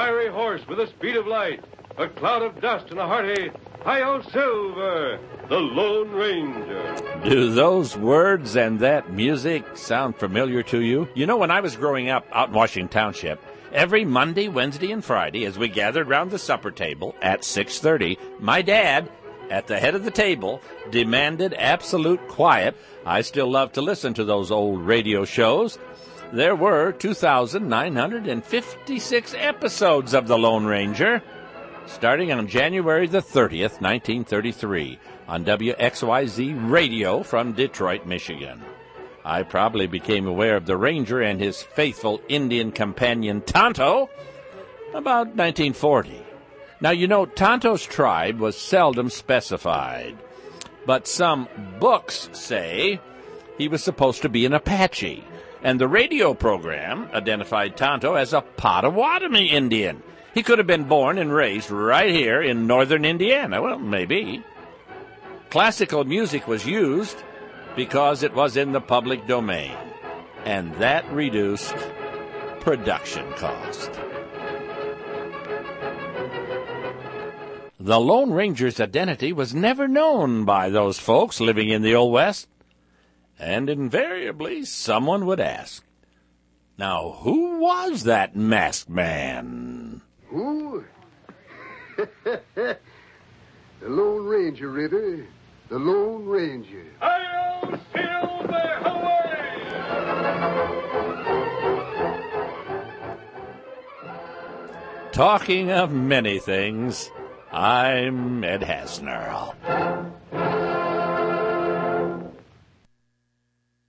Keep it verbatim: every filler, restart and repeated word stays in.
fiery horse with the speed of light, a cloud of dust, and a hearty Hi-Yo Silver, the Lone Ranger. Do those words and that music sound familiar to you? You know, when I was growing up out in Washington Township, every Monday, Wednesday, and Friday, as we gathered round the supper table at six thirty, my dad, at the head of the table, demanded absolute quiet. I still love to listen to those old radio shows. There were two thousand nine hundred fifty-six episodes of The Lone Ranger, starting on January the thirtieth, nineteen thirty-three, on W X Y Z Radio from Detroit, Michigan. I probably became aware of the Ranger and his faithful Indian companion Tonto about nineteen forty. Now, you know, Tonto's tribe was seldom specified, but some books say he was supposed to be an Apache, and the radio program identified Tonto as a Potawatomi Indian. He could have been born and raised right here in northern Indiana. Well, maybe. Classical music was used because it was in the public domain, and that reduced production cost. The Lone Ranger's identity was never known by those folks living in the Old West, and invariably someone would ask, now, who was that masked man? Who? The Lone Ranger, River. The Lone Ranger. Hi-Yo Silver, away! Talking of many things, I'm Ed Hasnerl.